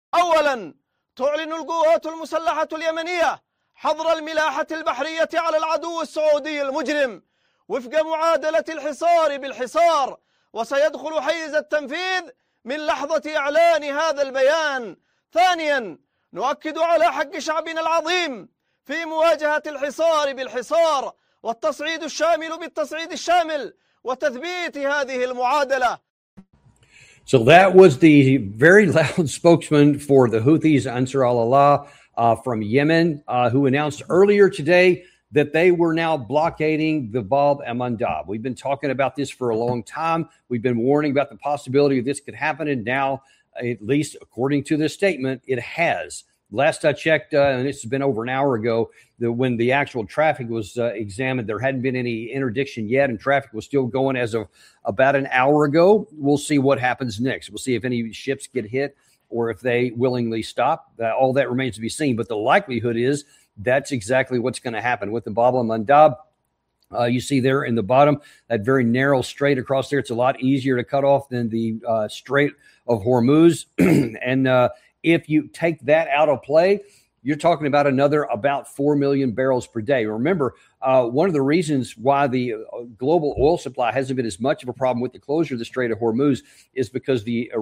أولا، تعلن القوات المسلحة اليمنية حظر الملاحة البحرية على العدو السعودي المجرم وفق معادلة الحصار بالحصار، وسيدخل حيز التنفيذ من لحظة إعلان هذا البيان. ثانيا، نؤكد على حق شعبنا العظيم في مواجهة الحصار بالحصار والتصعيد الشامل بالتصعيد الشامل وتثبيت هذه المعادلة. So that was the very loud spokesman for the Houthis, Ansar al-Allah, from Yemen, who announced earlier today that they were now blockading the Bab el-Mandab. We've been talking about this for a long time. We've been warning about the possibility of this could happen, and now, at least according to this statement, it has. Last I checked, and this has been over an hour ago, that when the actual traffic was examined, there hadn't been any interdiction yet, and traffic was still going as of about an hour ago. We'll see what happens next. We'll see if any ships get hit or if they willingly stop. All that remains to be seen. But the likelihood is that's exactly what's going to happen with the Bab el-Mandab. You see there in the bottom, that very narrow strait across there. It's a lot easier to cut off than the Strait of Hormuz. And if you take that out of play, you're talking about another about 4 million barrels per day. Remember, one of the reasons why the global oil supply hasn't been as much of a problem with the closure of the Strait of Hormuz is because the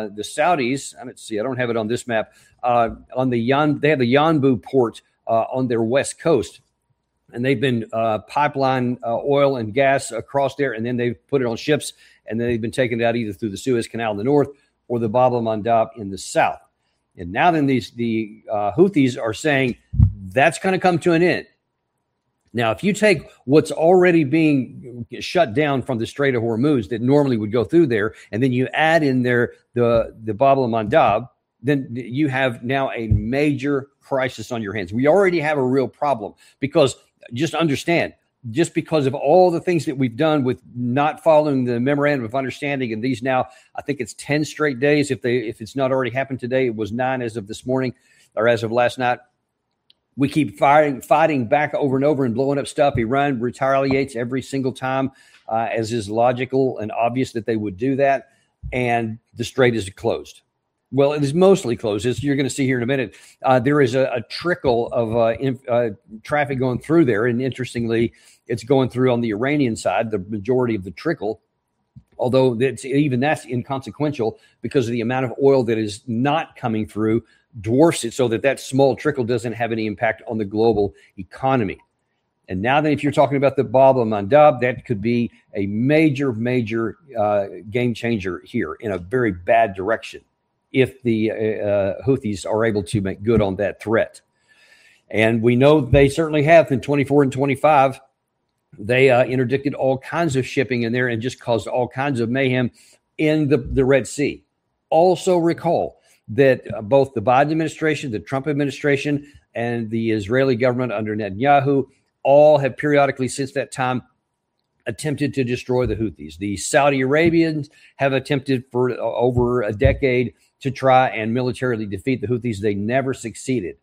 Saudis, I don't have it on this map, they have the Yanbu port on their west coast. And they've been pipeline oil and gas across there, and then they've put it on ships, and then they've been taking it out either through the Suez Canal in the north or the Bab el-Mandab in the south. And now then the Houthis are saying that's going to come to an end. Now, if you take what's already being shut down from the Strait of Hormuz that normally would go through there, and then you add in there the Bab el-Mandab, then you have now a major crisis on your hands. We already have a real problem because just understand, just because of all the things that we've done with not following the memorandum of understanding, and these now, I think it's 10 straight days. If it's not already happened today, it was 9 as of this morning or as of last night. We keep fighting back over and over and blowing up stuff. Iran retaliates every single time, as is logical and obvious that they would do that. And the strait is closed. Well, it is mostly closed. As you're going to see here in a minute, there is a trickle of traffic going through there. And interestingly, it's going through on the Iranian side, the majority of the trickle, although that's inconsequential because of the amount of oil that is not coming through dwarfs it so that small trickle doesn't have any impact on the global economy. And now then, if you're talking about the Bab el-Mandab, that could be a major, major game changer here in a very bad direction if the Houthis are able to make good on that threat. And we know they certainly have in 24 and 25. They interdicted all kinds of shipping in there and just caused all kinds of mayhem in the Red Sea. Also recall that both the Biden administration, the Trump administration, and the Israeli government under Netanyahu all have periodically since that time attempted to destroy the Houthis. The Saudi Arabians have attempted for over a decade to try and militarily defeat the Houthis. They never succeeded.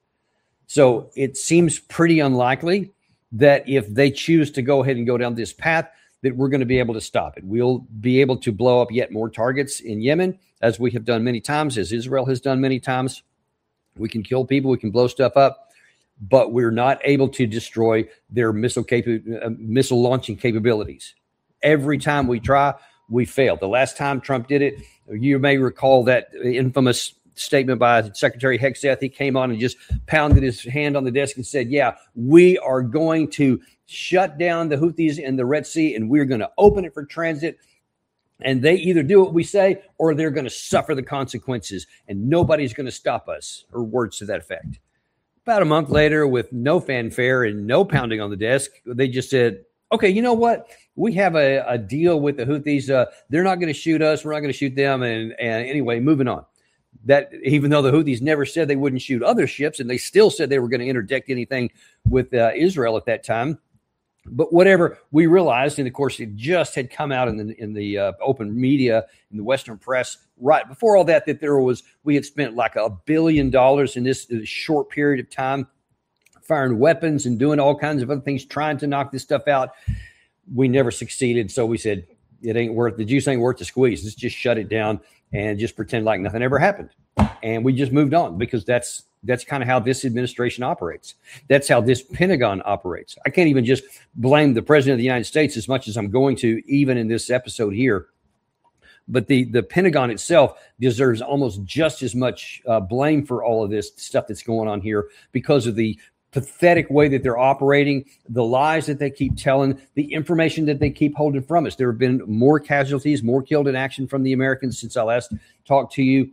So it seems pretty unlikely that if they choose to go ahead and go down this path, that we're going to be able to stop it. We'll be able to blow up yet more targets in Yemen, as we have done many times, as Israel has done many times. We can kill people, we can blow stuff up, but we're not able to destroy their missile launching capabilities. Every time we try, we fail. The last time Trump did it, you may recall that infamous statement by Secretary Hegseth. He came on and just pounded his hand on the desk and said, yeah, we are going to shut down the Houthis in the Red Sea and we're going to open it for transit. And they either do what we say or they're going to suffer the consequences and nobody's going to stop us, or words to that effect. About a month later, with no fanfare and no pounding on the desk, they just said, okay, you know what? We have a deal with the Houthis. They're not going to shoot us. We're not going to shoot them. And anyway, moving on. That even though the Houthis never said they wouldn't shoot other ships, and they still said they were going to interdict anything with Israel at that time. But whatever, we realized, and of course, it just had come out in the open media, in the Western press, right before all that we had spent like $1 billion in this short period of time, firing weapons and doing all kinds of other things, trying to knock this stuff out. We never succeeded. So we said, the juice ain't worth the squeeze. Let's just shut it down and just pretend like nothing ever happened. And we just moved on because that's kind of how this administration operates. That's how this Pentagon operates. I can't even just blame the president of the United States as much as I'm going to even in this episode here. But the Pentagon itself deserves almost just as much blame for all of this stuff that's going on here because of the pathetic way that they're operating, the lies that they keep telling, the information that they keep holding from us. There have been more casualties, more killed in action from the Americans since I last talked to you.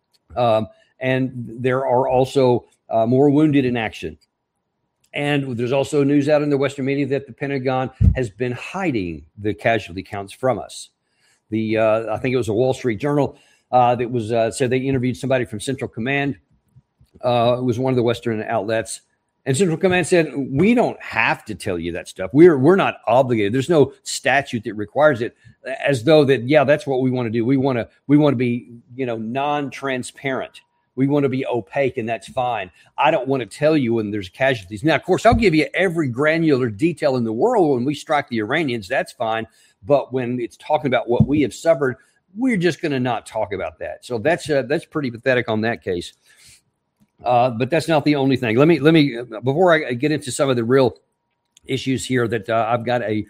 And there are also more wounded in action. And there's also news out in the Western media that the Pentagon has been hiding the casualty counts from us. I think it was a Wall Street Journal that was said they interviewed somebody from Central Command. It was one of the Western outlets. And Central Command said, we don't have to tell you that stuff. We're not obligated. There's no statute that requires it, as though that, yeah, that's what we want to do. We want to be, non-transparent. We want to be opaque, and that's fine. I don't want to tell you when there's casualties. Now, of course, I'll give you every granular detail in the world when we strike the Iranians. That's fine. But when it's talking about what we have suffered, we're just going to not talk about that. So that's pretty pathetic on that case. But that's not the only thing. Let me before I get into some of the real issues here that I've got a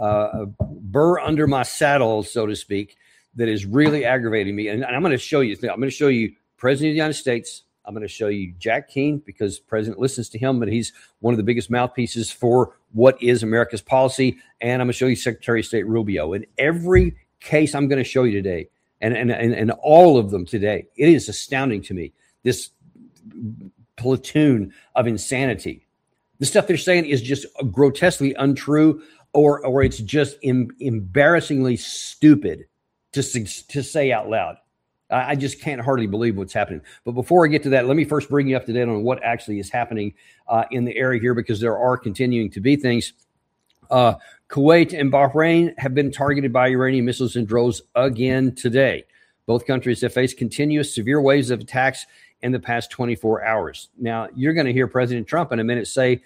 burr under my saddle, so to speak, that is really aggravating me. And I'm going to show you. I'm going to show you President of the United States. I'm going to show you Jack Keane because the president listens to him, but he's one of the biggest mouthpieces for what is America's policy. And I'm going to show you Secretary of State Rubio. In every case I'm going to show you today, and all of them today, it is astounding to me. This platoon of insanity. The stuff they're saying is just grotesquely untrue, or it's just embarrassingly stupid to say out loud. I just can't hardly believe what's happening. But before I get to that, let me first bring you up to date on what actually is happening in the area here, because there are continuing to be things. Kuwait and Bahrain have been targeted by Iranian missiles and drones again today. Both countries have faced continuous severe waves of attacks in the past 24 hours. Now, you're going to hear President Trump in a minute say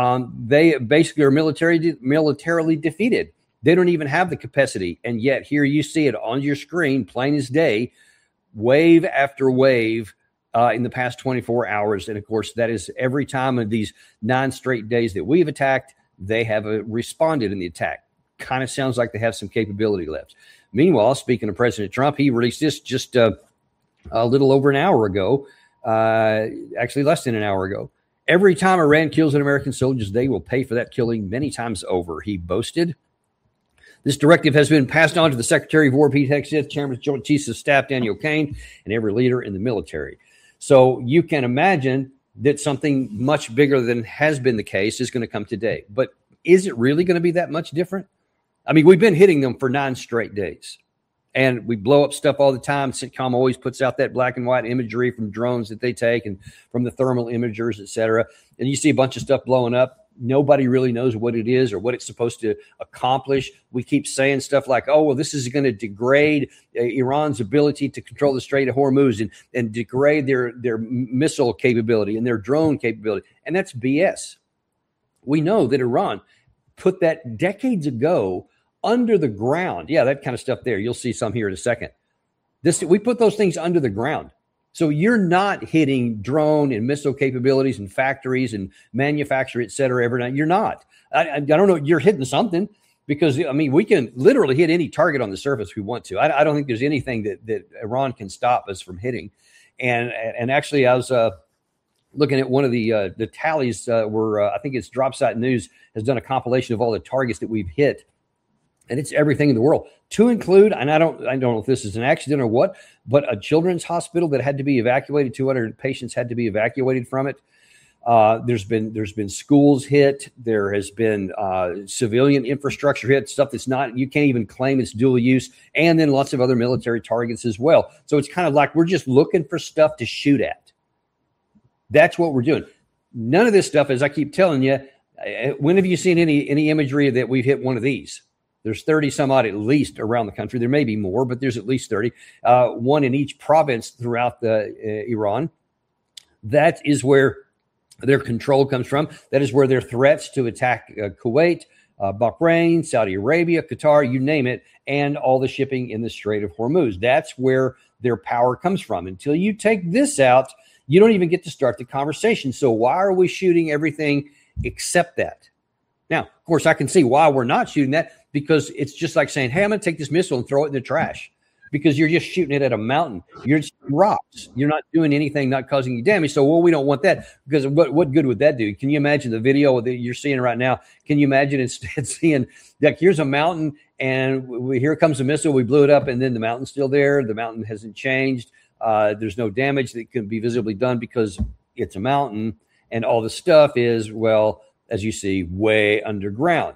they basically are militarily defeated. They don't even have the capacity. And yet here you see it on your screen, plain as day, wave after wave in the past 24 hours. And of course, that is every time of these 9 straight days that we've attacked, they have responded in the attack. Kind of sounds like they have some capability left. Meanwhile, speaking of President Trump, he released this just a little over an hour ago, actually less than an hour ago. Every time Iran kills an American soldier, they will pay for that killing many times over, he boasted. This directive has been passed on to the Secretary of War, Pete Hegseth, Chairman of Joint Chiefs of Staff, Daniel Kaine, and every leader in the military. So you can imagine that something much bigger than has been the case is going to come today. But is it really going to be that much different? I mean, we've been hitting them for 9 straight days. And we blow up stuff all the time. CENTCOM always puts out that black and white imagery from drones that they take and from the thermal imagers, et cetera. And you see a bunch of stuff blowing up. Nobody really knows what it is or what it's supposed to accomplish. We keep saying stuff like, oh, well, this is going to degrade Iran's ability to control the Strait of Hormuz and degrade their missile capability and their drone capability. And that's BS. We know that Iran put that decades ago under the ground. Yeah, that kind of stuff there. You'll see some here in a second. We put those things under the ground. So you're not hitting drone and missile capabilities and factories and manufacture, et cetera, every night. You're not. I don't know. You're hitting something because, I mean, we can literally hit any target on the surface we want to. I don't think there's anything that Iran can stop us from hitting. And actually, I was looking at one of the tallies where I think it's DropSite News has done a compilation of all the targets that we've hit. And it's everything in the world, to include, and I don't know if this is an accident or what, but a children's hospital that had to be evacuated. 200 patients had to be evacuated from it. There's been schools hit. There has been civilian infrastructure hit, stuff that's not, you can't even claim it's dual use, and then lots of other military targets as well. So it's kind of like we're just looking for stuff to shoot at. That's what we're doing. None of this stuff, as I keep telling you, when have you seen any imagery that we've hit one of these? There's 30 some odd at least around the country. There may be more, but there's at least 30. One in each province throughout Iran. That is where their control comes from. That is where their threats to attack Kuwait, Bahrain, Saudi Arabia, Qatar, you name it, and all the shipping in the Strait of Hormuz. That's where their power comes from. Until you take this out, you don't even get to start the conversation. So why are we shooting everything except that? Now, of course, I can see why we're not shooting that, because it's just like saying, hey, I'm going to take this missile and throw it in the trash, because you're just shooting it at a mountain. You're just rocks. You're not doing anything, not causing you damage. So, well, we don't want that, because what good would that do? Can you imagine the video that you're seeing right now? Can you imagine instead seeing, like, here's a mountain and here comes a missile. We blew it up and then the mountain's still there. The mountain hasn't changed. There's no damage that can be visibly done because it's a mountain. And all the stuff is, well, as you see, way underground.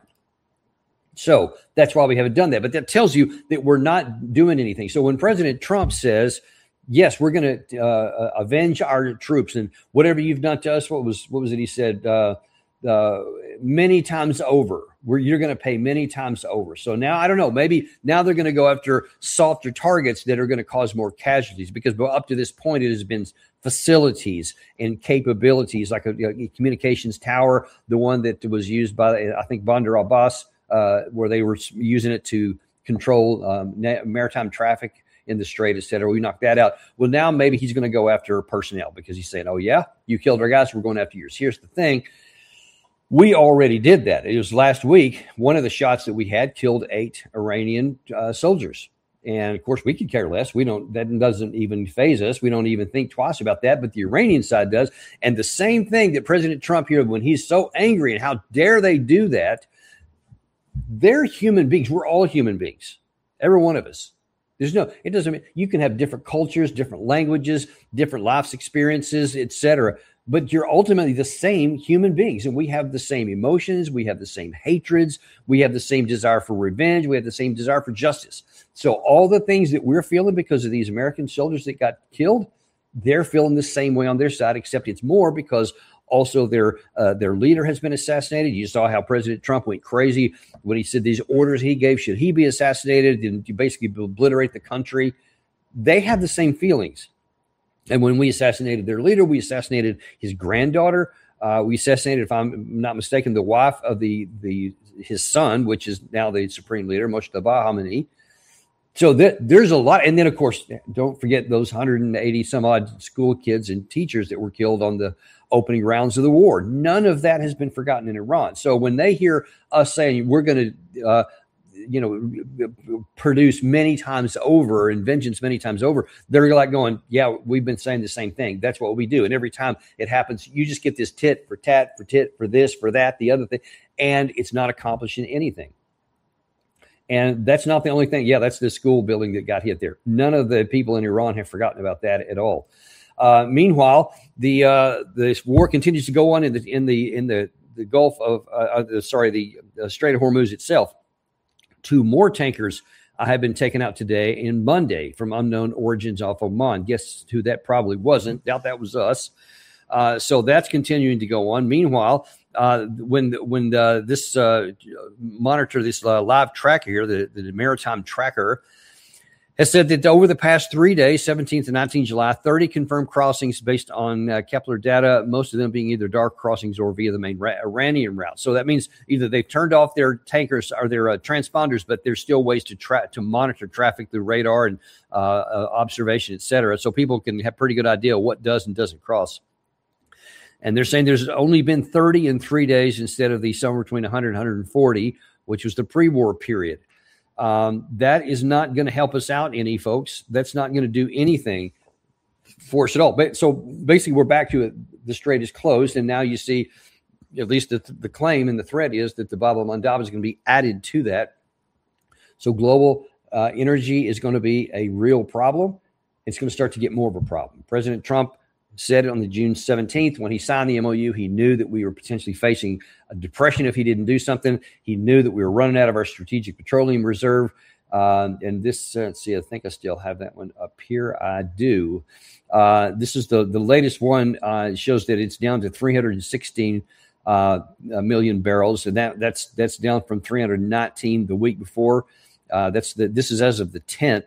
So that's why we haven't done that. But that tells you that we're not doing anything. So when President Trump says, yes, we're going to avenge our troops and whatever you've done to us, what was it he said? Many times over. You're going to pay many times over. So now, I don't know, maybe now they're going to go after softer targets that are going to cause more casualties, because up to this point, it has been facilities and capabilities like a communications tower, the one that was used by, I think, Bandar Abbas, where they were using it to control maritime traffic in the strait, et cetera. We knocked that out. Well, now maybe he's going to go after personnel, because he's saying, oh, yeah, you killed our guys, we're going after yours. Here's the thing. We already did that. It was last week. One of the shots that we had killed 8 Iranian soldiers. And of course, we could care less. That doesn't even faze us. We don't even think twice about that. But the Iranian side does. And the same thing that President Trump here, when he's so angry and how dare they do that, they're human beings. We're all human beings. Every one of us. It doesn't mean you can have different cultures, different languages, different life experiences, etc. But you're ultimately the same human beings, and we have the same emotions. We have the same hatreds. We have the same desire for revenge. We have the same desire for justice. So all the things that we're feeling because of these American soldiers that got killed, they're feeling the same way on their side, except it's more because also their leader has been assassinated. You saw how President Trump went crazy when he said these orders he gave, should he be assassinated, and you basically obliterate the country. They have the same feelings. And when we assassinated their leader, we assassinated his granddaughter. We assassinated, if I'm not mistaken, the wife of his son, which is now the supreme leader, Moshtaba Khamenei. So there's a lot. And then, of course, don't forget those 180 some odd school kids and teachers that were killed on the opening rounds of the war. None of that has been forgotten in Iran. So when they hear us saying we're going to produce many times over and vengeance many times over, they're like going, yeah, we've been saying the same thing. That's what we do. And every time it happens, you just get this tit for tat for tit for this, for that, the other thing. And it's not accomplishing anything. And that's not the only thing. Yeah, that's the school building that got hit there. None of the people in Iran have forgotten about that at all. Meanwhile, this war continues to go on in the Gulf of the Strait of Hormuz itself. 2 more tankers have been taken out today and Monday from unknown origins off Oman. Guess who that probably wasn't? Doubt that was us. So that's continuing to go on. Meanwhile, when this monitor, this live tracker here, the maritime tracker, has said that over the past 3 days, 17th and 19th July, 30 confirmed crossings based on Kepler data, most of them being either dark crossings or via the main Iranian route. So that means either they've turned off their tankers or their transponders, but there's still ways to monitor traffic through radar and observation, et cetera. So people can have a pretty good idea what does and doesn't cross. And they're saying there's only been 30 in 3 days instead of the somewhere between 100 and 140, which was the pre-war period. That is not going to help us out any, folks. That's not going to do anything for us at all. But so basically, we're back to it. The strait is closed, and now you see, at least the claim and the threat is that the Bab el-Mandab is going to be added to that. So global energy is going to be a real problem. It's going to start to get more of a problem. President Trump said it on the June 17th when he signed the MOU. He knew that we were potentially facing a depression if he didn't do something. He knew that we were running out of our strategic petroleum reserve. And this, let's see, I think I still have that one up here. I do. This is the latest one. It shows that it's down to 316 million barrels, and that's down from 319 the week before. This is as of the 10th.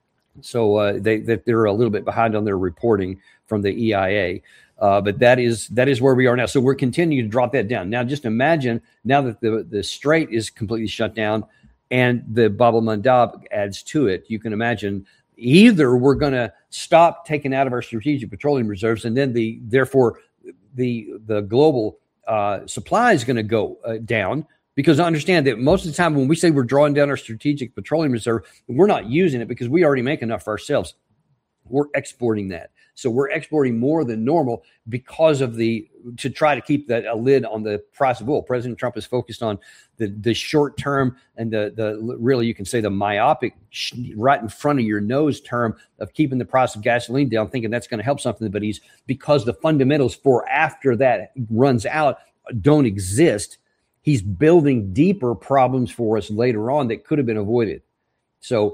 So they're a little bit behind on their reporting from the EIA, but that is where we are now. So we're continuing to drop that down. Now, just imagine now that the strait is completely shut down and the Bab el-Mandab adds to it. You can imagine either we're going to stop taking out of our strategic petroleum reserves, and then therefore the global supply is going to go down. Because I understand that most of the time when we say we're drawing down our strategic petroleum reserve, we're not using it because we already make enough for ourselves. We're exporting that. So we're exporting more than normal because of to try to keep a lid on the price of oil. President Trump is focused on the short term and the really, you can say, the myopic, right in front of your nose term of keeping the price of gasoline down, thinking that's going to help something. But because the fundamentals for after that runs out don't exist, he's building deeper problems for us later on that could have been avoided. So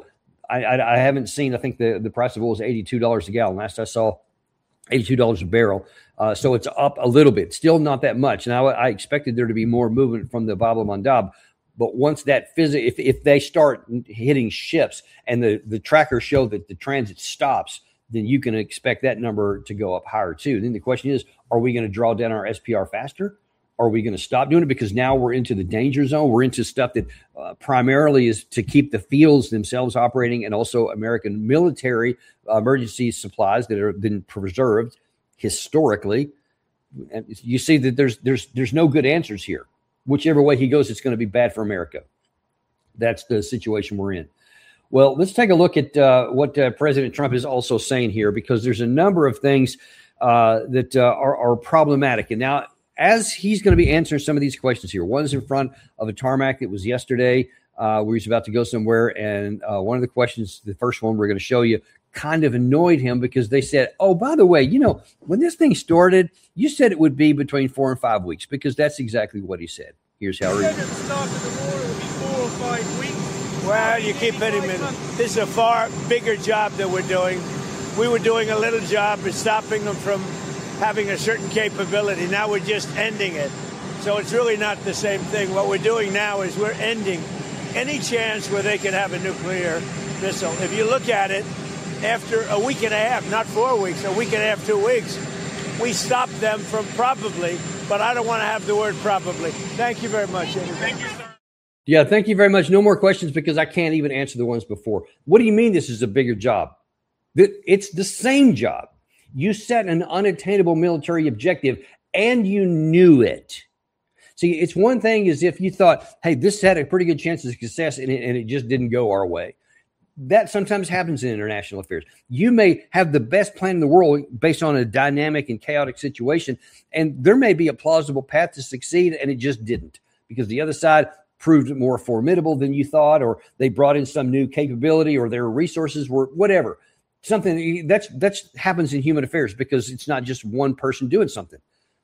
I haven't seen, I think the price of oil is $82 a gallon. Last I saw, $82 a barrel. So it's up a little bit, still not that much. Now I expected there to be more movement from the Bab el-Mandab, but once that if they start hitting ships and the trackers show that the transit stops, then you can expect that number to go up higher too. Then the question is, are we going to draw down our SPR faster? Are we going to stop doing it? Because now we're into the danger zone. We're into stuff that primarily is to keep the fields themselves operating, and also American military emergency supplies that have been preserved historically. And you see that there's no good answers here. Whichever way he goes, it's going to be bad for America. That's the situation we're in. Well, let's take a look at what President Trump is also saying here, because there's a number of things that are problematic. And now, as he's going to be answering some of these questions here, one is in front of a tarmac that was yesterday where he's about to go somewhere. And one of the questions, the first one we're going to show you, kind of annoyed him because they said, oh, by the way, when this thing started, you said it would be between 4 and 5 weeks, because that's exactly what he said. Here's how he said at the start of the war it would be 4 or 5 weeks. Well, you keep hitting me. This is a far bigger job that we're doing. We were doing a little job of stopping them from having a certain capability. Now we're just ending it. So it's really not the same thing. What we're doing now is we're ending any chance where they could have a nuclear missile. If you look at it, after a week and a half, not 4 weeks, a week and a half, 2 weeks, we stopped them from probably, but I don't want to have the word probably. Thank you very much, Eddie. Thank you, sir. Yeah, thank you very much. No more questions because I can't even answer the ones before. What do you mean this is a bigger job? It's the same job. You set an unattainable military objective and you knew it. See, it's one thing is if you thought, hey, this had a pretty good chance of success and it just didn't go our way. That sometimes happens in international affairs. You may have the best plan in the world based on a dynamic and chaotic situation, and there may be a plausible path to succeed, and it just didn't because the other side proved more formidable than you thought, or they brought in some new capability, or their resources were whatever. Something that's happens in human affairs because it's not just one person doing something.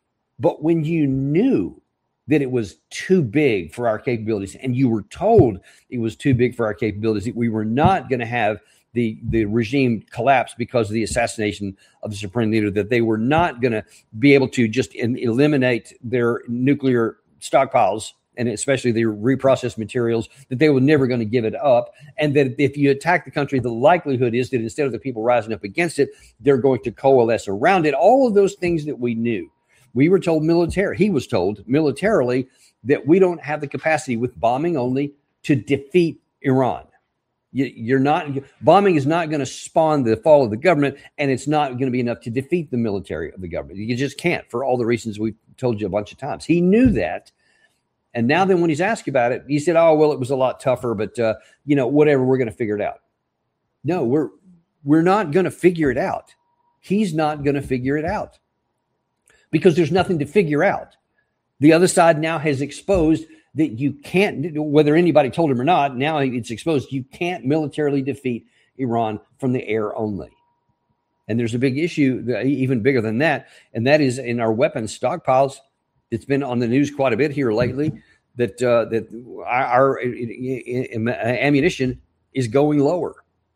But when you knew that it was too big for our capabilities, and you were told it was too big for our capabilities, that we were not going to have the regime collapse because of the assassination of the supreme leader, that they were not going to be able to just eliminate their nuclear stockpiles, and especially the reprocessed materials, that they were never going to give it up. And that if you attack the country, the likelihood is that instead of the people rising up against it, they're going to coalesce around it. All of those things that we knew. We were told he was told militarily that we don't have the capacity with bombing only to defeat Iran. Bombing is not going to spawn the fall of the government, and it's not going to be enough to defeat the military of the government. You just can't, for all the reasons we've told you a bunch of times. He knew that. And now then when he's asked about it, he said, oh, well, it was a lot tougher, but, whatever, we're going to figure it out. No, we're not going to figure it out. He's not going to figure it out because there's nothing to figure out. The other side now has exposed that you can't, whether anybody told him or not, now it's exposed, you can't militarily defeat Iran from the air only. And there's a big issue, even bigger than that, and that is in our weapons stockpiles. It's been on the news quite a bit here lately that our ammunition is going lower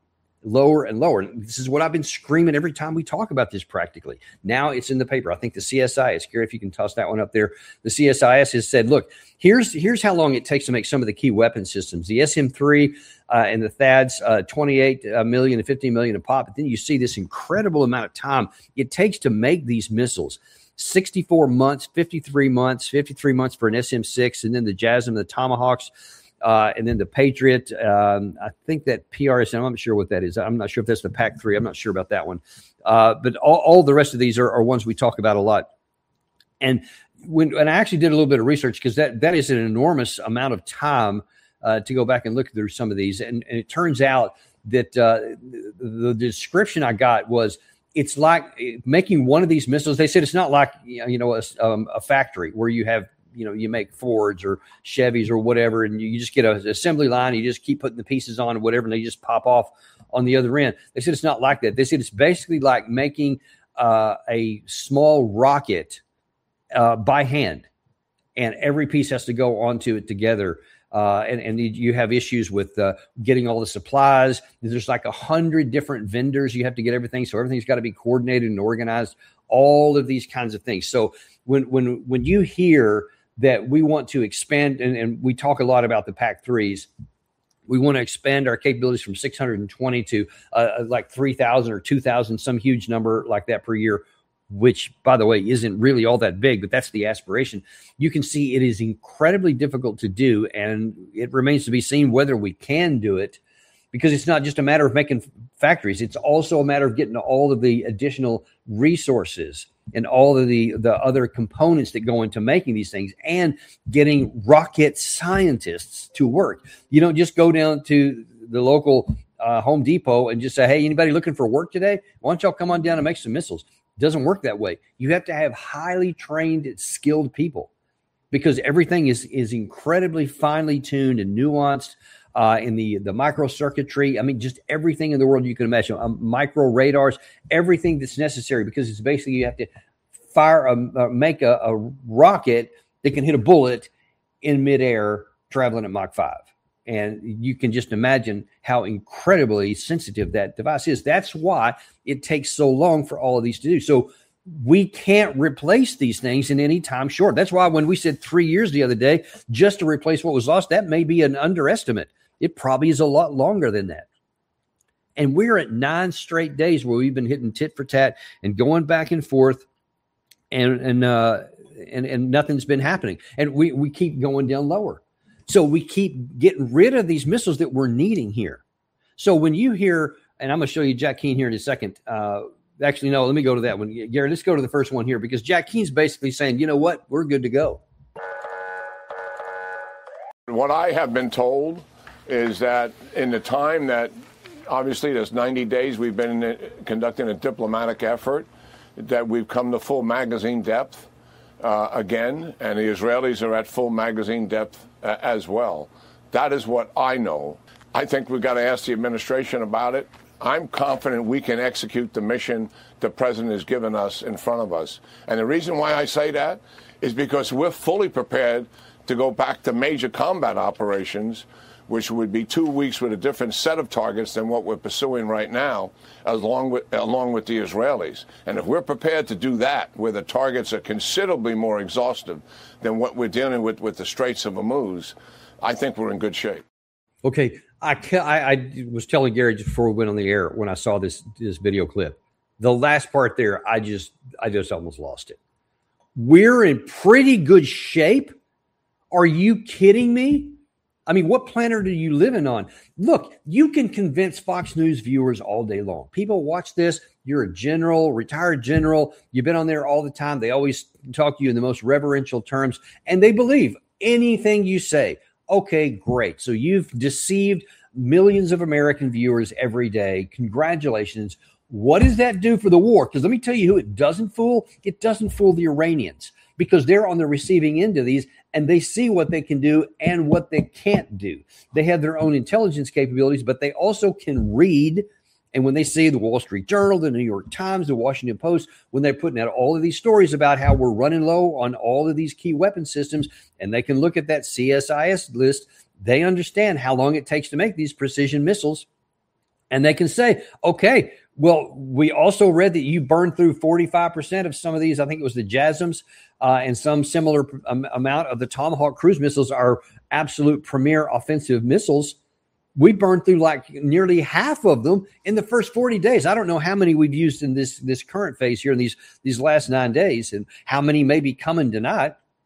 and lower. This is what I've been screaming every time we talk about this practically. Now it's in the paper. I think the CSIS, Gary, if you can toss that one up there, the CSIS has said, look, here's how long it takes to make some of the key weapon systems. The SM-3 and the THAADs, 28 million and 15 million a pop. But then you see this incredible amount of time it takes to make these missiles. 64 months, 53 months for an SM-6, and then the JASSM, the Tomahawks. And then the Patriot, I think that PRSM, I'm not sure what that is. I'm not sure if that's the PAC-3. I'm not sure about that one. But all the rest of these are ones we talk about a lot. And I actually did a little bit of research, because that is an enormous amount of time to go back and look through some of these. And it turns out that the description I got was, it's like making one of these missiles. They said it's not like, a factory where you have, you make Fords or Chevys or whatever, and you just get an assembly line, you just keep putting the pieces on or whatever, and they just pop off on the other end. They said it's not like that. They said it's basically like making a small rocket by hand, and every piece has to go onto it together. And you have issues with getting all the supplies. There's like 100 different vendors. You have to get everything. So everything's got to be coordinated and organized, all of these kinds of things. So when you hear that we want to expand, and we talk a lot about the PAC-3s, we want to expand our capabilities from 620 to like 3,000 or 2,000, some huge number like that per year, which, by the way, isn't really all that big, but that's the aspiration. You can see it is incredibly difficult to do, and it remains to be seen whether we can do it, because it's not just a matter of making factories. It's also a matter of getting all of the additional resources and all of the other components that go into making these things, and getting rocket scientists to work. You don't just go down to the local Home Depot and just say, hey, anybody looking for work today? Why don't y'all come on down and make some missiles? It doesn't work that way. You have to have highly trained, skilled people, because everything is incredibly finely tuned and nuanced in the microcircuitry. I mean, just everything in the world you can imagine, micro radars, everything that's necessary, because it's basically you have to make a rocket that can hit a bullet in midair traveling at Mach 5. And you can just imagine how incredibly sensitive that device is. That's why it takes so long for all of these to do. So we can't replace these things in any time short. That's why when we said 3 years the other day, just to replace what was lost, that may be an underestimate. It probably is a lot longer than that. And we're at 9 straight days where we've been hitting tit for tat and going back and forth, and nothing's been happening. And we keep going down lower. So we keep getting rid of these missiles that we're needing here. So when you hear, and I'm going to show you Jack Keane here in a second. Actually, no, let me go to that one. Gary, let's go to the first one here, because Jack Keane's basically saying, you know what, we're good to go. What I have been told is that in the time that, obviously there's 90 days we've been conducting a diplomatic effort, that we've come to full magazine depth again, and the Israelis are at full magazine depth as well. That is what I know. I think we've got to ask the administration about it. I'm confident we can execute the mission the president has given us in front of us. And the reason why I say that is because we're fully prepared to go back to major combat operations, which would be 2 weeks with a different set of targets than what we're pursuing right now, along with the Israelis. And if we're prepared to do that, where the targets are considerably more exhaustive than what we're dealing with the Straits of Hormuz, I think we're in good shape. Okay, I was telling Gary just before we went on the air, when I saw this video clip, the last part there, I just almost lost it. We're in pretty good shape. Are you kidding me? I mean, what planet are you living on? Look, you can convince Fox News viewers all day long. People watch this. You're a general, retired general. You've been on there all the time. They always talk to you in the most reverential terms, and they believe anything you say. Okay, great. So you've deceived millions of American viewers every day. Congratulations. What does that do for the war? Because let me tell you who it doesn't fool. It doesn't fool the Iranians, because they're on the receiving end of these, and they see what they can do and what they can't do. They have their own intelligence capabilities, but they also can read. And when they see the Wall Street Journal, the New York Times, the Washington Post, when they're putting out all of these stories about how we're running low on all of these key weapon systems, and they can look at that CSIS list, they understand how long it takes to make these precision missiles. And they can say, okay, well, we also read that you burned through 45% of some of these. I think it was the JASSMs, and some similar amount of the Tomahawk cruise missiles are absolute premier offensive missiles. We burned through like nearly half of them in the first 40 days. I don't know how many we've used in this current phase here in these last 9 days, and how many may be coming tonight.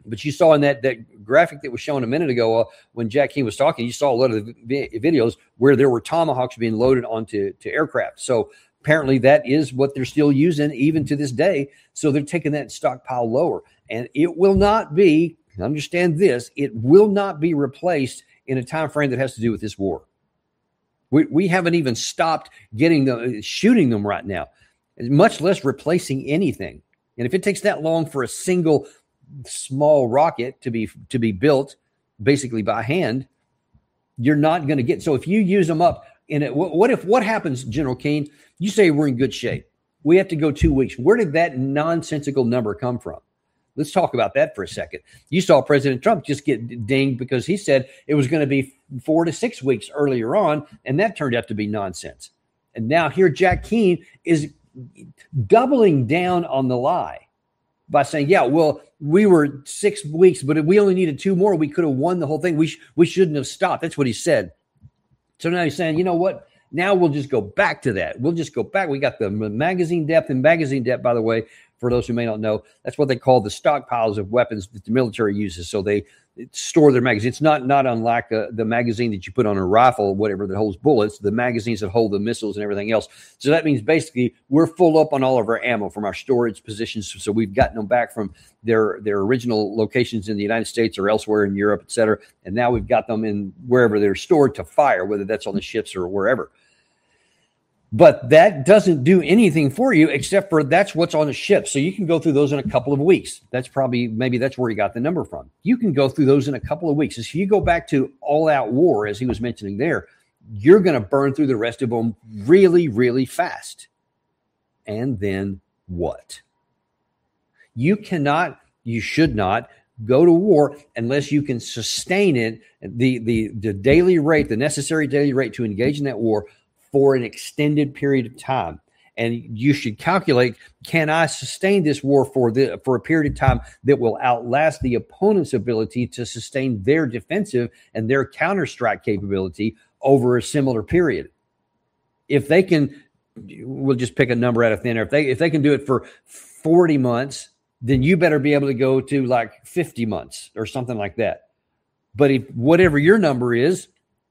But you saw in that graphic that was shown a minute ago when Jack Keane was talking, you saw a lot of the videos where there were Tomahawks being loaded onto aircraft. So apparently that is what they're still using even to this day. So they're taking that stockpile lower. And it will not be, understand this, it will not be replaced in a time frame that has to do with this war. We haven't even stopped shooting them right now, much less replacing anything. And if it takes that long for a single small rocket to be built basically by hand, you're not going to get. So if you use them up in it, what happens, General Keane? You say we're in good shape. We have to go 2 weeks. Where did that nonsensical number come from? Let's talk about that for a second. You saw President Trump just get dinged because he said it was going to be 4 to 6 weeks earlier on, and that turned out to be nonsense. And now here Jack Keane is doubling down on the lie by saying, yeah, well, we were 6 weeks, but if we only needed 2 more, we could have won the whole thing. We shouldn't have stopped. That's what he said. So now he's saying, you know what? Now we'll just go back to that. We'll just go back. We got the magazine depth, and magazine depth, by the way, for those who may not know, that's what they call the stockpiles of weapons that the military uses. So they store their magazines. It's not unlike the magazine that you put on a rifle, whatever, that holds bullets, the magazines that hold the missiles and everything else. So that means basically we're full up on all of our ammo from our storage positions. So we've gotten them back from their original locations in the United States or elsewhere in Europe, et cetera. And now we've got them in wherever they're stored to fire, whether that's on the ships or wherever. But that doesn't do anything for you except for that's what's on the ship. So you can go through those in a couple of weeks. Maybe that's where he got the number from. You can go through those in a couple of weeks. If you go back to all-out war, as he was mentioning there, you're going to burn through the rest of them really, really fast. And then what? You should not go to war unless you can sustain it, the daily rate, the necessary daily rate to engage in that war for an extended period of time. And you should calculate, can I sustain this war for a period of time that will outlast the opponent's ability to sustain their defensive and their counter-strike capability over a similar period? If they can, we'll just pick a number out of thin air. If they can do it for 40 months, then you better be able to go to like 50 months or something like that. But if whatever your number is,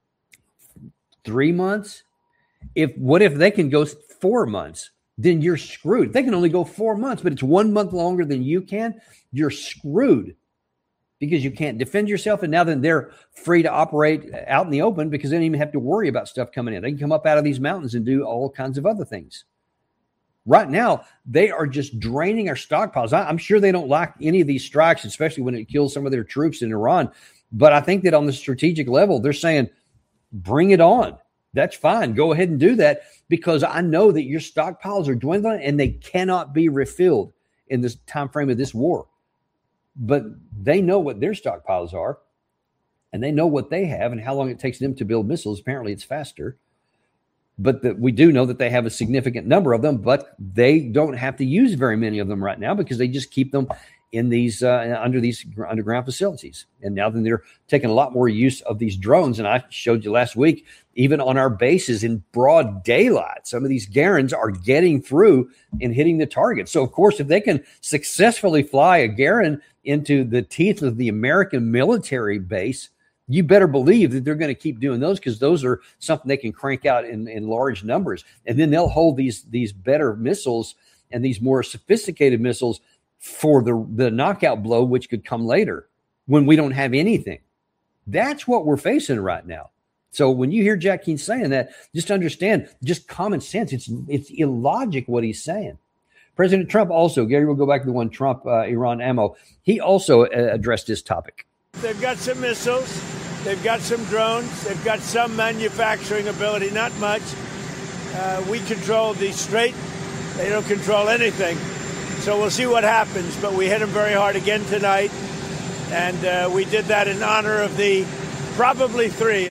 3 months, what if they can go 4 months? Then you're screwed. They can only go 4 months, but it's 1 month longer than you can. You're screwed because you can't defend yourself. And now then they're free to operate out in the open because they don't even have to worry about stuff coming in. They can come up out of these mountains and do all kinds of other things. Right now, they are just draining our stockpiles. I'm sure they don't like any of these strikes, especially when it kills some of their troops in Iran. But I think that on the strategic level, they're saying, bring it on. That's fine. Go ahead and do that because I know that your stockpiles are dwindling and they cannot be refilled in this time frame of this war. But they know what their stockpiles are and they know what they have and how long it takes them to build missiles. Apparently it's faster. But we do know that they have a significant number of them, but they don't have to use very many of them right now because they just keep them in these under these underground facilities. And now then they're taking a lot more use of these drones. And I showed you last week, even on our bases in broad daylight, some of these Garins are getting through and hitting the target. So, of course, if they can successfully fly a Garin into the teeth of the American military base, you better believe that they're going to keep doing those because those are something they can crank out in large numbers. And then they'll hold these better missiles and these more sophisticated missiles for the knockout blow, which could come later when we don't have anything. That's what we're facing right now. So when you hear Jack Keane saying that, just understand, just common sense. It's illogic what he's saying. President Trump also, Gary, we'll go back to the one Trump, Iran ammo. He also addressed this topic. They've got some missiles. They've got some drones. They've got some manufacturing ability, not much. We control the Strait. They don't control anything. So we'll see what happens, but we hit them very hard again tonight, and we did that in honor of the probably 3.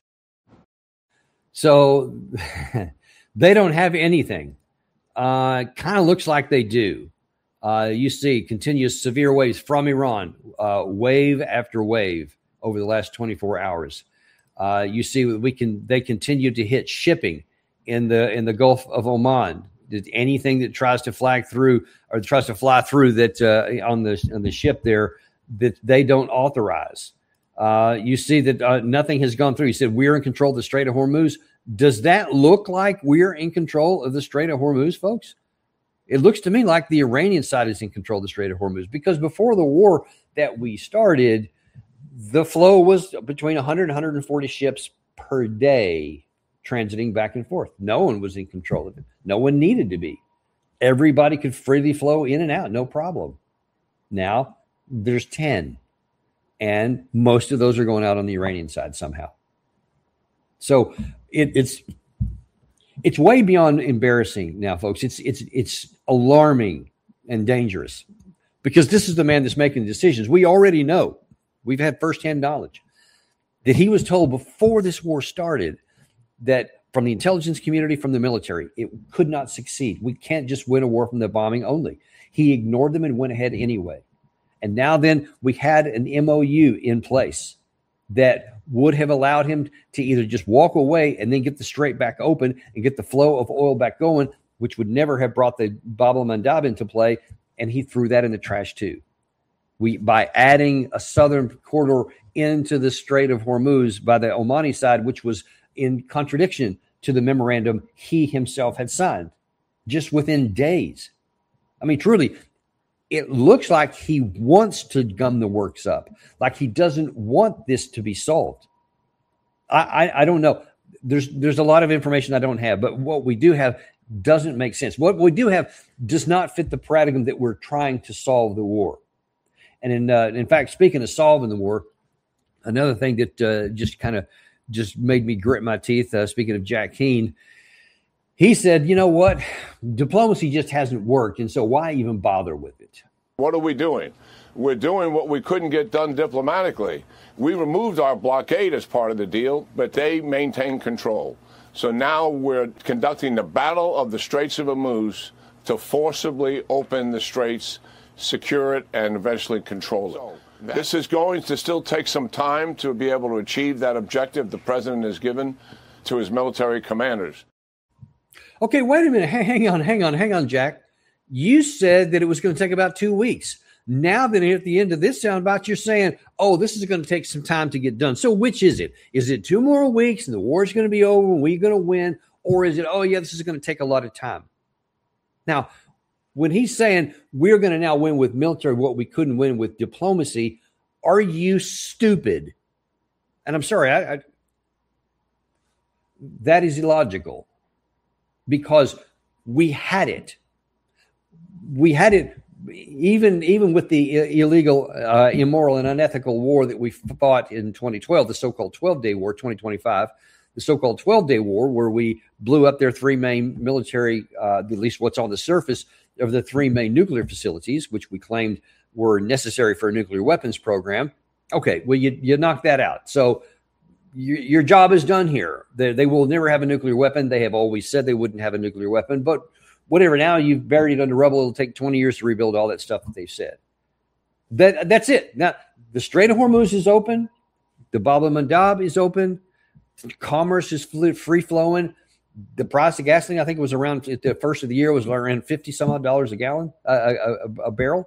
So they don't have anything. Kind of looks like they do. You see continuous severe waves from Iran, wave after wave over the last 24 hours. You see they continue to hit shipping in the Gulf of Oman. Anything that tries to fly through that on the ship there, that they don't authorize. You see that nothing has gone through. He said, we're in control of the Strait of Hormuz. Does that look like we're in control of the Strait of Hormuz, folks? It looks to me like the Iranian side is in control of the Strait of Hormuz, because before the war that we started, the flow was between 100 and 140 ships per day transiting back and forth. No one was in control of it. No one needed to be. Everybody could freely flow in and out, no problem. Now there's 10, and most of those are going out on the Iranian side somehow. So it's way beyond embarrassing now, folks. It's alarming and dangerous, because this is the man that's making the decisions. We already know, we've had firsthand knowledge that he was told before this war started that from the intelligence community, from the military, it could not succeed. We can't just win a war from the bombing only. He ignored them and went ahead anyway. And now then we had an MOU in place that would have allowed him to either just walk away and then get the strait back open and get the flow of oil back going, which would never have brought the Bab el-Mandab into play. And he threw that in the trash too. By adding a southern corridor into the Strait of Hormuz by the Omani side, which was in contradiction to the memorandum he himself had signed just within days. I mean, truly, it looks like he wants to gum the works up, like he doesn't want this to be solved. I don't know. There's a lot of information I don't have, but what we do have doesn't make sense. What we do have does not fit the paradigm that we're trying to solve the war. And in fact, speaking of solving the war, another thing that just made me grit my teeth, speaking of Jack Keane, he said, you know what? Diplomacy just hasn't worked, and so why even bother with it? What are we doing? We're doing what we couldn't get done diplomatically. We removed our blockade as part of the deal, but they maintained control. So now we're conducting the battle of the Straits of Hormuz to forcibly open the straits, secure it, and eventually control it. This is going to still take some time to be able to achieve that objective the president has given to his military commanders. Okay, wait a minute. Hang on, Jack. You said that it was going to take about 2 weeks. Now then, at the end of this soundbite, you're saying, oh, this is going to take some time to get done. So which is it? Is it 2 more weeks and the war's going to be over and we're going to win? Or is it, oh, yeah, this is going to take a lot of time? Now, when he's saying we're going to now win with military what we couldn't win with diplomacy, are you stupid? And I'm sorry, that is illogical, because we had it. We had it even with the illegal, immoral, and unethical war that we fought in 2012, the so-called 12-day war, 2025, the so-called 12-day war, where we blew up their three main military, at least what's on the surface of the three main nuclear facilities, which we claimed were necessary for a nuclear weapons program. Okay, well, you knocked that out. So your job is done here. They will never have a nuclear weapon. They have always said they wouldn't have a nuclear weapon, but whatever. Now you've buried it under rubble. It'll take 20 years to rebuild all that stuff that they've said. That's it. Now, the Strait of Hormuz is open. The Bab el-Mandab is open. Commerce is free-flowing. The price of gasoline, I think it was around, at the first of the year, was around $50-some-odd a gallon, a barrel.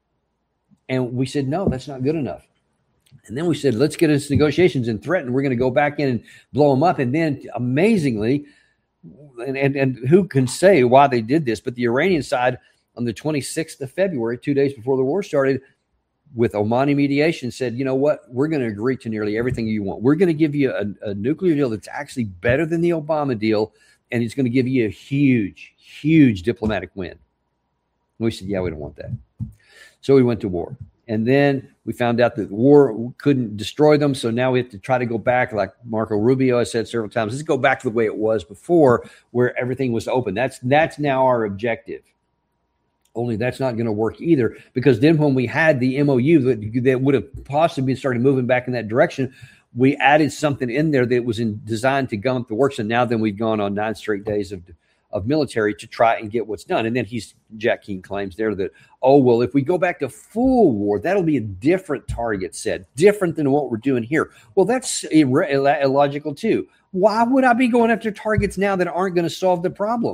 And we said, no, that's not good enough. And then we said, let's get into negotiations and threaten. We're going to go back in and blow them up. And then, amazingly, and who can say why they did this, but the Iranian side on the 26th of February, 2 days before the war started, with Omani mediation, said, you know what, we're going to agree to nearly everything you want. We're going to give you a nuclear deal that's actually better than the Obama deal, and it's going to give you a huge, huge diplomatic win. And we said, yeah, we don't want that. So we went to war. And then we found out that the war couldn't destroy them. So now we have to try to go back, like Marco Rubio has said several times, let's go back to the way it was before, where everything was open. That's now our objective. Only that's not going to work either, because then when we had the MOU that would have possibly started moving back in that direction, we added something in there that was designed to gum up the works. And now then we've gone on 9 straight days of military to try and get what's done. And then Jack Keane claims there that, oh, well, if we go back to full war, that'll be a different target set, different than what we're doing here. Well, that's illogical too. Why would I be going after targets now that aren't going to solve the problem?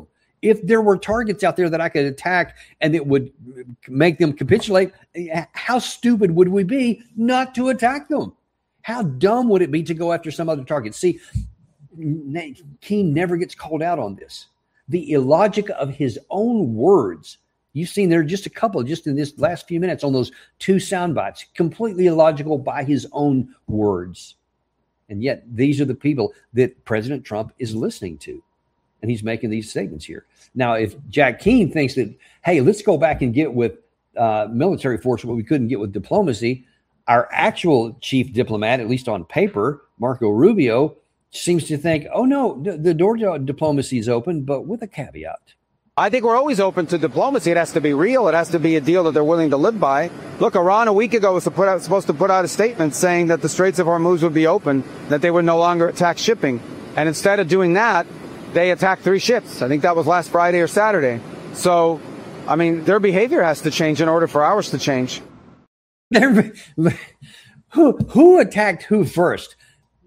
If there were targets out there that I could attack and it would make them capitulate, how stupid would we be not to attack them? How dumb would it be to go after some other target? See, Keene never gets called out on this. The illogic of his own words. You've seen there just a couple, just in this last few minutes on those 2 sound bites, completely illogical by his own words. And yet these are the people that President Trump is listening to. And he's making these statements here. Now, if Jack Keene thinks that, hey, let's go back and get with military force what we couldn't get with diplomacy, our actual chief diplomat, at least on paper, Marco Rubio, seems to think, oh, no, the door to diplomacy is open, but with a caveat. I think we're always open to diplomacy. It has to be real. It has to be a deal that they're willing to live by. Look, Iran a week ago was supposed to put out a statement saying that the Straits of Hormuz would be open, that they would no longer attack shipping. And instead of doing that, they attacked 3 ships. I think that was last Friday or Saturday. So, I mean, their behavior has to change in order for ours to change. Who attacked who first?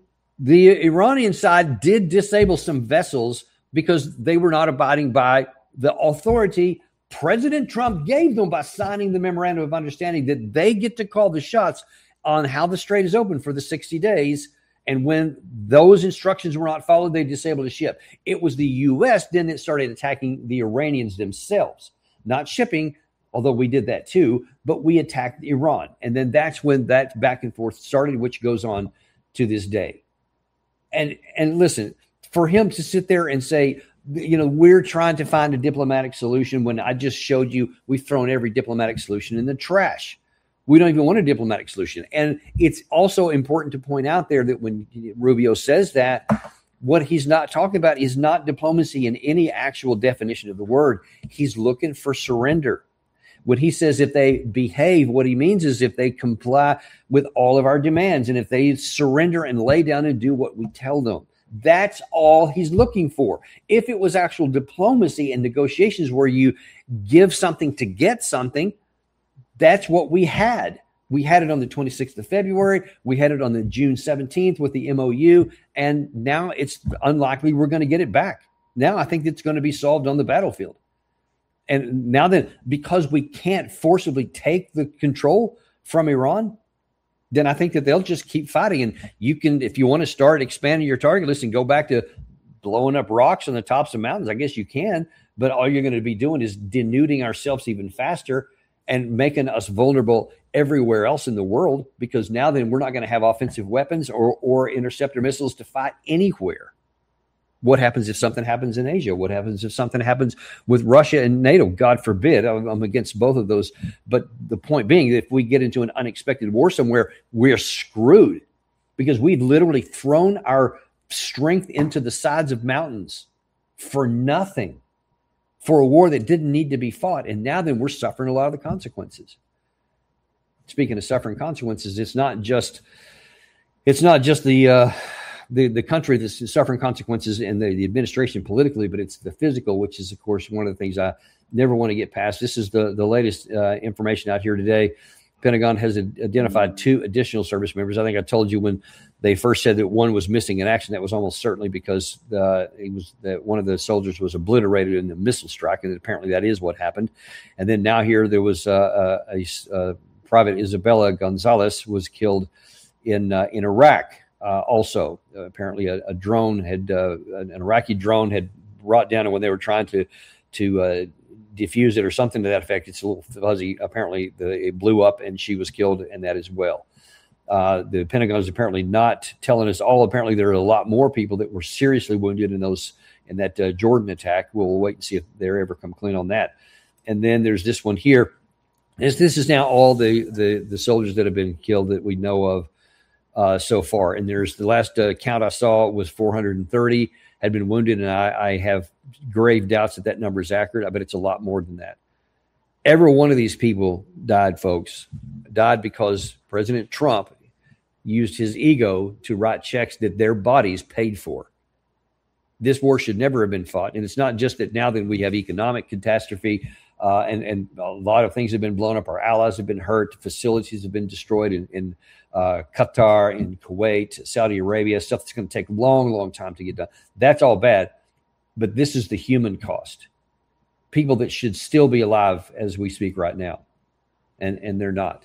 The Iranian side did disable some vessels because they were not abiding by the authority President Trump gave them by signing the memorandum of understanding that they get to call the shots on how the strait is open for the 60 days. And when those instructions were not followed, they disabled a ship. It was the U.S. then that started attacking the Iranians themselves, not shipping, although we did that too, but we attacked Iran. And then that's when that back and forth started, which goes on to this day. And listen, for him to sit there and say, you know, we're trying to find a diplomatic solution when I just showed you we've thrown every diplomatic solution in the trash. We don't even want a diplomatic solution. And it's also important to point out there that when Rubio says that, what he's not talking about is not diplomacy in any actual definition of the word. He's looking for surrender. When he says if they behave, what he means is if they comply with all of our demands and if they surrender and lay down and do what we tell them. That's all he's looking for. If it was actual diplomacy and negotiations where you give something to get something, that's what we had. We had it on the 26th of February. We had it on the June 17th with the MOU. And now it's unlikely we're going to get it back. Now I think it's going to be solved on the battlefield. And now then, because we can't forcibly take the control from Iran, then I think that they'll just keep fighting. And you can, if you want to start expanding your target list and go back to blowing up rocks on the tops of mountains, I guess you can. But all you're going to be doing is denuding ourselves even faster and making us vulnerable everywhere else in the world, because now then we're not going to have offensive weapons or interceptor missiles to fight anywhere. What happens if something happens in Asia? What happens if something happens with Russia and NATO? God forbid. I'm against both of those. But the point being that if we get into an unexpected war somewhere, we're screwed because we've literally thrown our strength into the sides of mountains for nothing, for a war that didn't need to be fought. And now then we're suffering a lot of the consequences. Speaking of suffering consequences, it's not just the country that's suffering consequences and the administration politically, but it's the physical, which is, of course, one of the things I never want to get past. This is the latest information out here today. Pentagon has identified 2 additional service members. I think I told you when they first said that one was missing in action, that was almost certainly because one of the soldiers was obliterated in the missile strike, and apparently that is what happened. And then now here there was a Private Isabella Gonzalez was killed in Iraq. Also, apparently a drone an Iraqi drone had brought down, and when they were trying to defuse it or something to that effect, it's a little fuzzy. Apparently, it blew up, and she was killed in that as well. The Pentagon is apparently not telling us all. Apparently, there are a lot more people that were seriously wounded in that Jordan attack. We'll wait and see if they ever come clean on that. And then there's this one here. This is now all the soldiers that have been killed that we know of so far. And there's the last count I saw was 430 had been wounded. And I have grave doubts that number is accurate. I bet it's a lot more than that. Every one of these people died, folks, died because President Trump used his ego to write checks that their bodies paid for. This war should never have been fought. And it's not just that now that we have economic catastrophe and a lot of things have been blown up. Our allies have been hurt. Facilities have been destroyed in Qatar, in Kuwait, Saudi Arabia, stuff that's going to take a long, long time to get done. That's all bad. But this is the human cost. people that should still be alive as we speak right now, and they're not.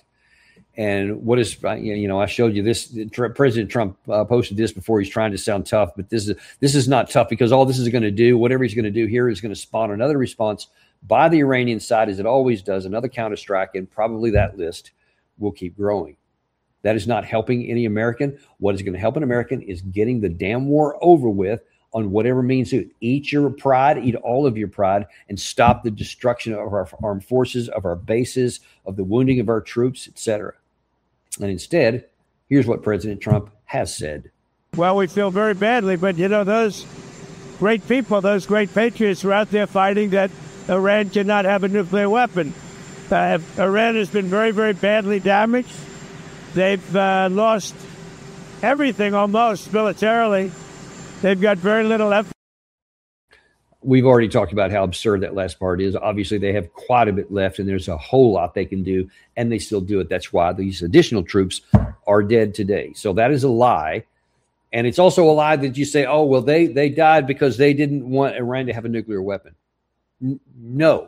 And what is, I showed you this. President Trump posted this before. He's trying to sound tough, but this is not tough, because all this is going to do, whatever he's going to do here, is going to spawn another response by the Iranian side, as it always does, another counterstrike, and probably that list will keep growing. That is not helping any American. What is going to help an American is getting the damn war over with on whatever means it. Eat your pride, eat all of your pride, and stop the destruction of our armed forces, of our bases, of the wounding of our troops, etc. And instead, here's what President Trump has said. Well, we feel very badly, but, those great people, those great patriots are out there fighting that Iran cannot have a nuclear weapon. Iran has been very, very badly damaged. They've lost everything almost militarily. They've got very little effort. We've already talked about how absurd that last part is. Obviously, they have quite a bit left, and there's a whole lot they can do, and they still do it. That's why these additional troops are dead today. So that is a lie. And it's also a lie that you say, oh, well, they died because they didn't want Iran to have a nuclear weapon. No.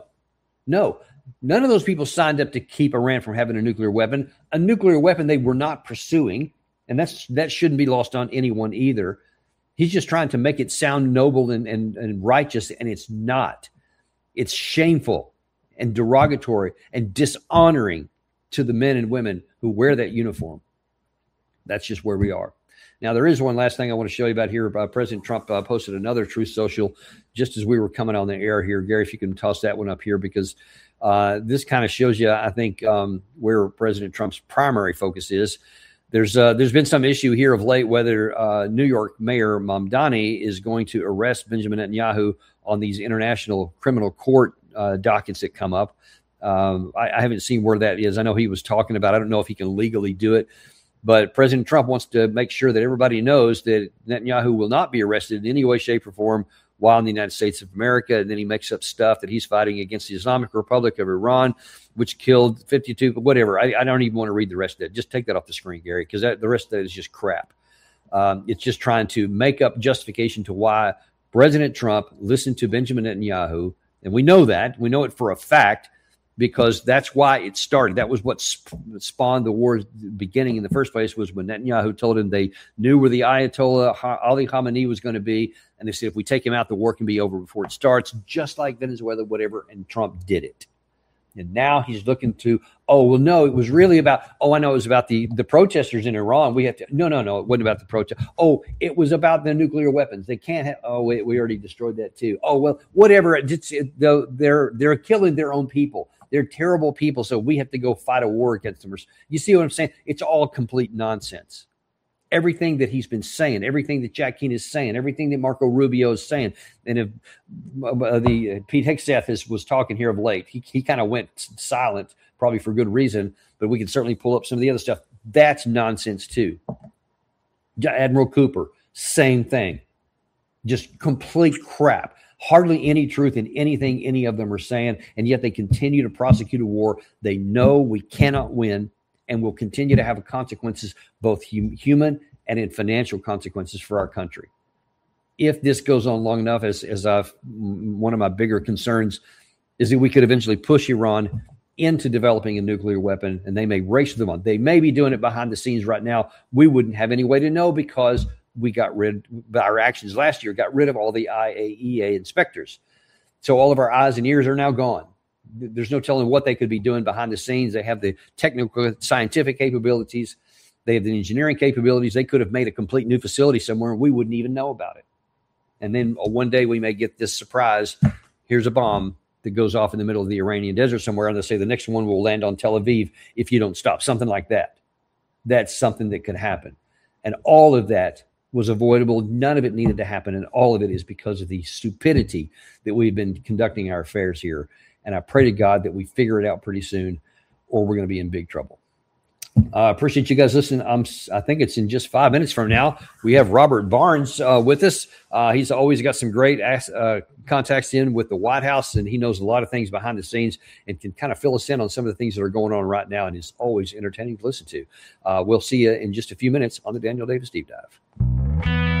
None of those people signed up to keep Iran from having a nuclear weapon. A nuclear weapon they were not pursuing, and that shouldn't be lost on anyone either. He's just trying to make it sound noble and righteous, and it's not. It's shameful and derogatory and dishonoring to the men and women who wear that uniform. That's just where we are. Now, there is one last thing I want to show you about here. President Trump posted another Truth Social just as we were coming on the air here. Gary, if you can toss that one up here, because this kind of shows you, I think, where President Trump's primary focus is. There's been some issue here of late whether New York Mayor Mamdani is going to arrest Benjamin Netanyahu on these international criminal court dockets that come up. I haven't seen where that is. I know he was talking about, I don't know if he can legally do it, but President Trump wants to make sure that everybody knows that Netanyahu will not be arrested in any way, shape, or form while in the United States of America. And then he makes up stuff that he's fighting against the Islamic Republic of Iran, which killed 52, whatever. I don't even want to read the rest of that. Just take that off the screen, Gary, because the rest of that is just crap. It's just trying to make up justification to why President Trump listened to Benjamin Netanyahu. And we know that. We know it for a fact, because that's why it started. That was what spawned the war's beginning in the first place, was when Netanyahu told him they knew where the Ayatollah Ali Khamenei was going to be. And they said, if we take him out, the war can be over before it starts, just like Venezuela, whatever. And Trump did it. And now he's looking to, oh, well, no, it was really about, oh, I know it was about the protesters in Iran. We have to, no, it wasn't about the protest. Oh, it was about the nuclear weapons. They can't have, oh, wait, we already destroyed that too. Oh, well, whatever. They're killing their own people. They're terrible people, so we have to go fight a war against them. You see what I'm saying? It's all complete nonsense. Everything that he's been saying, everything that Jack Keane is saying, everything that Marco Rubio is saying, and if Pete Hegseth was talking here of late, he kind of went silent, probably for good reason, but we can certainly pull up some of the other stuff. That's nonsense too. Admiral Cooper, same thing. Just complete crap. Hardly any truth in anything any of them are saying, and yet they continue to prosecute a war they know we cannot win, and will continue to have consequences, both human and in financial consequences for our country. If this goes on long enough, one of my bigger concerns is that we could eventually push Iran into developing a nuclear weapon, and they may race them on. They may be doing it behind the scenes right now. We wouldn't have any way to know, because we by our actions last year, got rid of all the IAEA inspectors. So all of our eyes and ears are now gone. There's no telling what they could be doing behind the scenes. They have the technical, scientific capabilities. They have the engineering capabilities. They could have made a complete new facility somewhere, and we wouldn't even know about it. And then one day we may get this surprise. Here's a bomb that goes off in the middle of the Iranian desert somewhere, and they'll say the next one will land on Tel Aviv if you don't stop. Something like that. That's something that could happen. And all of that was avoidable. None of it needed to happen. And all of it is because of the stupidity that we've been conducting our affairs here. And I pray to God that we figure it out pretty soon, or we're going to be in big trouble. I appreciate you guys listening. I think it's in just 5 minutes from now. We have Robert Barnes with us. He's always got some great contacts in with the White House, and he knows a lot of things behind the scenes and can kind of fill us in on some of the things that are going on right now, and is always entertaining to listen to. We'll see you in just a few minutes on the Daniel Davis Deep Dive.